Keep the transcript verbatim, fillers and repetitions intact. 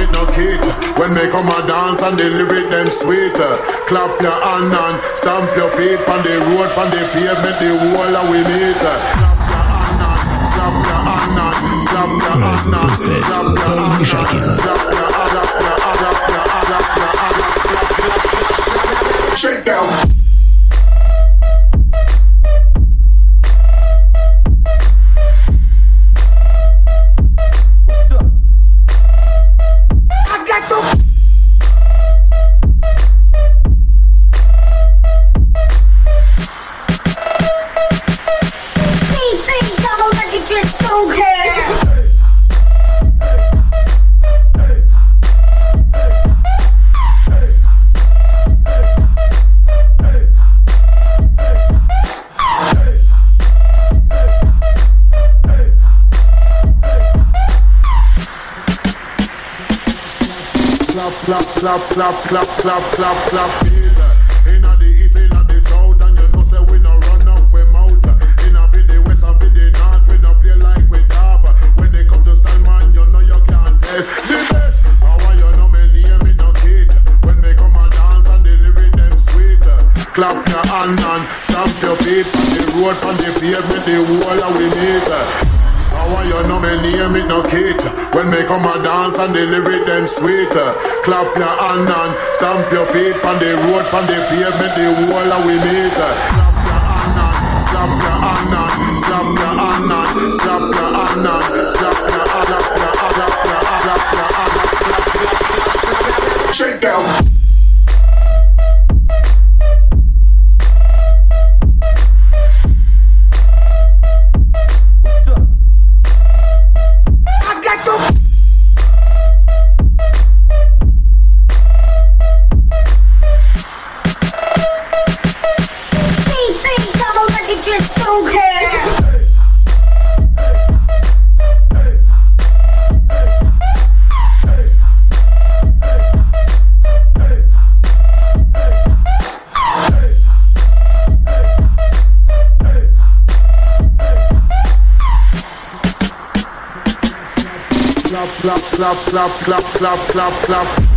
it no cater. When me come a dance and the lyric them sweeter. Clap your hand and stamp your feet on the road, on the pavement, the wall and we meet. Clap your hand and slap your hand and slap your hand and slap your hand and slap your hand and shake down. Clap, clap, clap, clap, clap, clap, clap. Inna the east, inna the south, and you know say we no run up we mouth. Inna for the west and for the north, we no play like we daft. When they come to stand, man, you know you can't test the best. How are you know me near me no cage? When they come and dance and the lyric them sweet. Clap your hand and stamp your feet on the road, on the pavement, the wall and we meet. How you know me name it no cater. When me come a dance and the lyric them sweeter. Clap your hand and stamp your feet on the road, on the pavement, the wall and we meet. Slap your hand and slap your hand and slap your hand and slap your hand and slap your hand and shake down. Clap, clap, clap, clap, clap, clap, clap, clap.